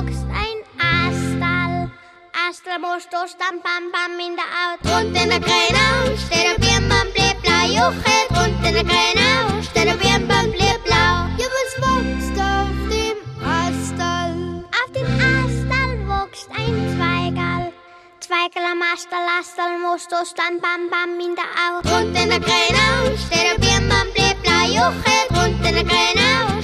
wächst ein Astal. Astal musst du stand bam bam in der Haut. Und in der Grenau steht ein Birnbaum blau. Juche, und in der Grenau steht ein Birnbaum blau. Ja, was wächst auf dem Astal? Auf dem Astal wächst ein Zweigal. Zweigal am Astal, Astal musst du stand bam bam in der Haut. Und in der Grenau steht ein Birnbaum blau. Juche, und in der Grenau